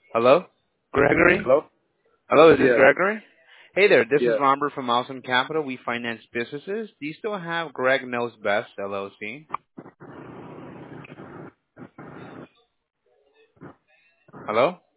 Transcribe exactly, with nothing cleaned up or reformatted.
Hello? Gregory? Hello? Hello, is this Yeah, Gregory? Hey there, this is yeah. Robert from Awesome Capital. We finance businesses. Do you still have Greg Knows Best, L L C? Hello?